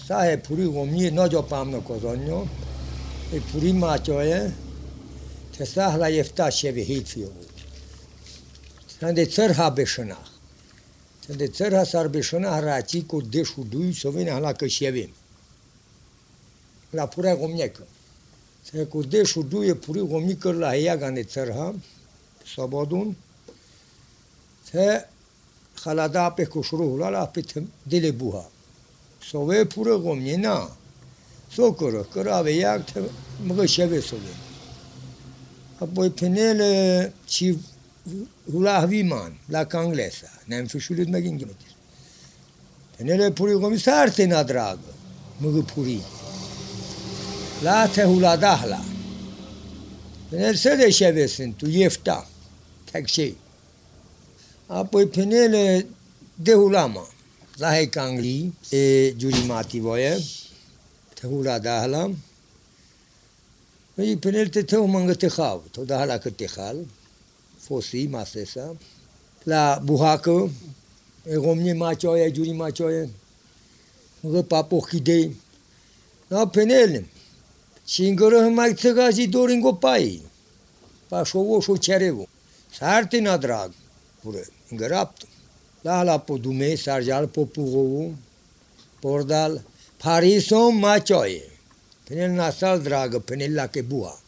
Sahe puri gomni no jo pamno kozonyo. E puri machoye. Te sahla yefta shevi hitfiyo. Sende tsărha beșănah. Sende tsărha sar beșănah raci cu deșu dui sovine hala că shevim. La pura gomniecă. Se cu deșu dui puri gomnică la iagane tsărha. Sabadun. Se halada pe cușruhul ala pe dele buha. Sove pura gomnina. Socoră, cărave iag te mă sheve sove. Apoi penele ci hula viman la canglesa, ne-am fișulit mai gândit. Penele puri comisar te na dragă, mă puri. La te hula dahla. Penele se de șeve sunt, tu iefta, taxi. Apoi penele de hulama, la he cangli, e giurimati voie, te hula dahla. Păi penele te tău mă te hau, tot dahla că te hal. Fosi masesa la buhacă e gomni machoye juri machoye mă papo khide na penel singără mai țăgazi doringo pai pa șovo șo cerevo sarte na drag pure ngărapt la podume sarjal popugo pordal parisom machoye penel nasal dragă penel la ke buha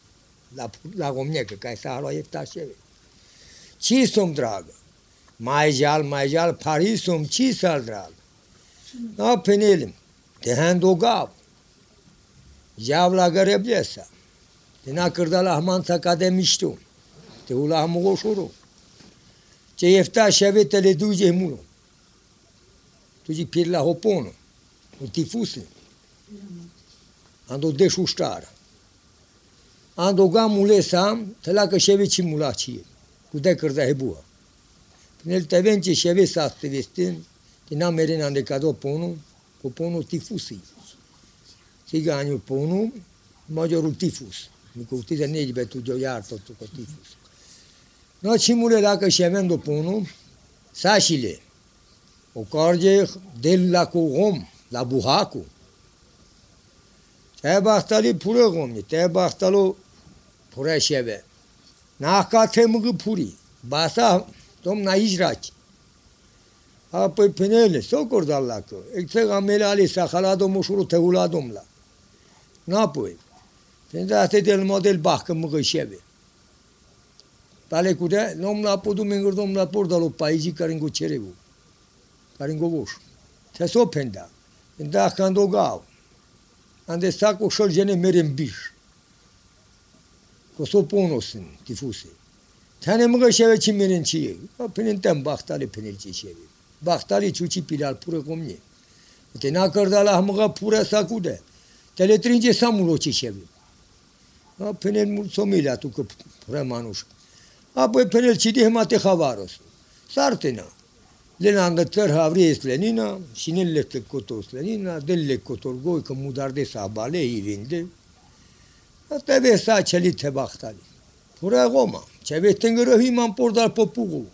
la gomniecă ca să alo efta șeve. Ce som dragă? Mai jal, Paris som ce sal dragă? Na penelim, te handogav. Jav la găreblesa. Te na cârda la hmanța ca de mișto. Te ula hamugoșoro. Ce efta șeve te le duce mulo. Tu zic pir la hopono. U tifuse. Ando deșuștară. Andoga mulesam, te la că șeve ci mulacie. Cu de cârda hebua. Până el te vence șeve sa te vestin, te n-am merena de cado ponu, cu ponu tifusi. Țiganiul ponu, majorul tifus. Mică utiza negi tu jo iar tot cu tifus. No ci mule la că șevendo ponu, sașile. O carge del la cu om, la buhacu. Te bahtali pură gomni, te bahtalo pură șeve. Nahca te măgă puri, basa tom na ijraci. Apoi penele, socor dal lacă, exeg amele ali sa halado mușuru te ula domla. Napoi, pentru asta del model bahcă măgă șeve. Tale cu de, nom la podu mengăr dom la pordalo paiji care ngo cerevu, care ngo voș. Te so penda, penda candogau. Ande saco șol gene merem biș. Că s-o ponosin, tifuse. Tane măgă șeve ce merencie. Până tem bahtale până ce șeve. Bahtale ciuci pilal pură comne. Te n-a cărda la măgă pură sacude. Te le tringe samulo ce șeve. Până mulțumile atu că pură manuș. Apoi până ce dihma te havaros. Sartena. Lenangă țăr havrie slenina, și nelle te cotor slenina, delle cotor goi că mudar de sabale îi vinde. Asta vei sa celi te bahtali. Pura goma, ce vei te îngărăhim am pordal popugu.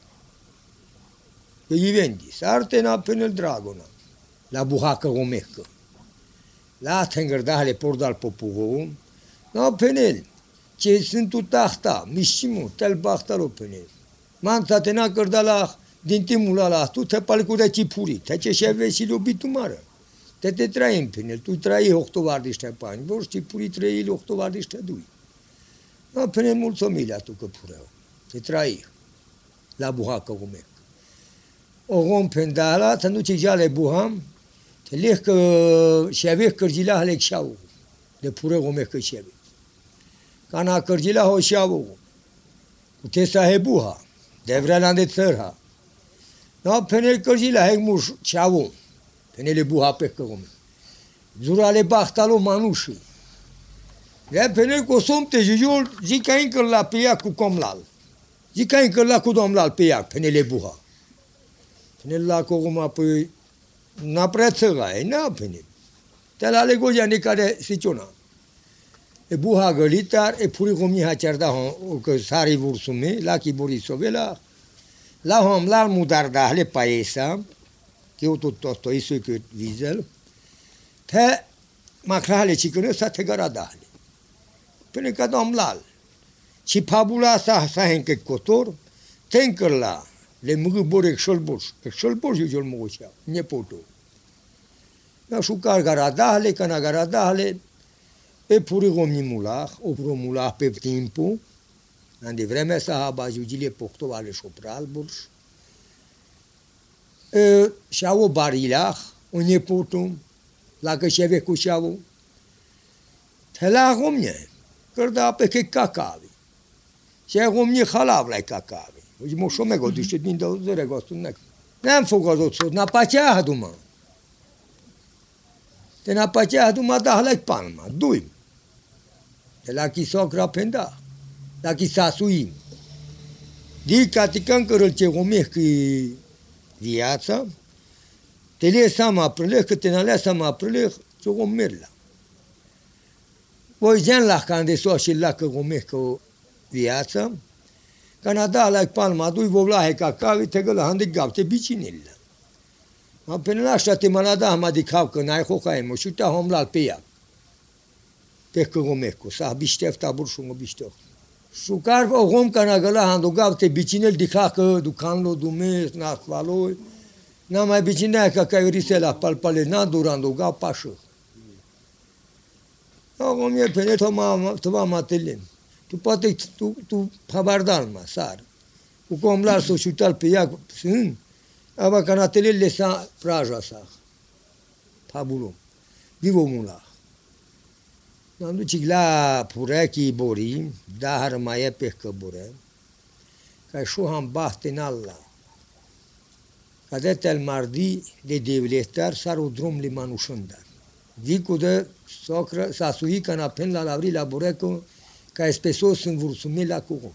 Că îi vendi, sartena până dragona. La buhacă gomecă. La te îngărdahale pordal popugu. Na penel, ce sunt tu tahta, mișimu, tel bahtalo penel. Manta te n-a cărdala din timpul ăla, tu te palcu de cipuri, te ce șeve și iubitul mare. Te trai în penel, tu trai 8 vardiște pani, vor cipuri 3 8 vardiște dui. Na penel mulțumile tu că pureau. Te trai la buhacă gumec. O gom pendala, te nu ce jale buham, te leh că șeve cărgila halek șau. De pure gumec că șeve. Cana cărgila ho șau. Te sahe buha, de vrelan de țărha. Na penel cărgila hek muș șau. Penele buha pe căgome. Zurale bahtalo manuși. De penel cosom te jujul, zica încă la peiac cu comlal. Zica încă la cu domlal peiac, penele buha. Penel la căgoma păi n-a prea țăgai, n-a penel. Te la legoja necare siciona. E buha gălitar, e puri comi hacerda că sari vursume, la kiborisovela, la homlal mudar dahle paesa, que eu tot isso que vizel, te macrahale chicănă sa te garadahale. Până că dom lal. Și pabula sa henke cotor, tenkărla, le mâgă bor exolbor jujol mugocea, nepotul. Na șucar garadahale, cana garadahale, e puri gomni mulah, o puro mulah pe timpul, andi vremea sa haba jujile pocto ale șopral burș. Și-au o barilah, o nepotul, la că șeve cu și-au, te la gomne, cărda pe că cacavi. Și-a gomne halav la cacavi. Uite, mă șomego, duște din dăuzăre, gostul nec. N-am făcut o țot, n-a pacea aduma. Te n-a pacea aduma, da la palma, duim. Te la chi socra penda, la chi sasuim. Di catican cărăl ce gomeh că viața, te le sama preleh, că te n-alea sama preleh, ce gomerla. Voi gen la când so și la că gomeh că viața, Canada la palma, dui vovlahe cacavi, te găla hande gapte bicinilla. Ma până la așa te malada ma di cav că n-ai hocae, mă șuta homlal pe ea. Te că gomeh cu sa biștefta burșungă biștef. Șucar o gom cana găla hando gapte bicinel di cacă, ducanlo dumes, nasvaloi. N-am mai bicinea ca risela palpale, n-a durando gap pașă. Acum e pe tova matelin. Tu poate tu habardal ma sar. Cu cum lar să șutal pe ea, sunt. Aba canatelele sa praja sa. Pabulum. Vivo mula. N-am duci la purechi bori, dar mai e pe căbure. Ca și ham bahte nalla. Cadete al mardi de devletar sar o drum limanușândar. Dicu de socră s-a suit ca n-apen la lavri la bureco ca espesos în vursumila cu.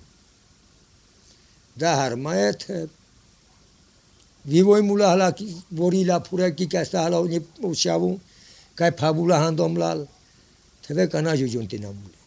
Dar mai e vivoi mula la bori la purechi ca sta la o șavu ca pabula handom lal. Te ve ca n-ajungi unde n-amule.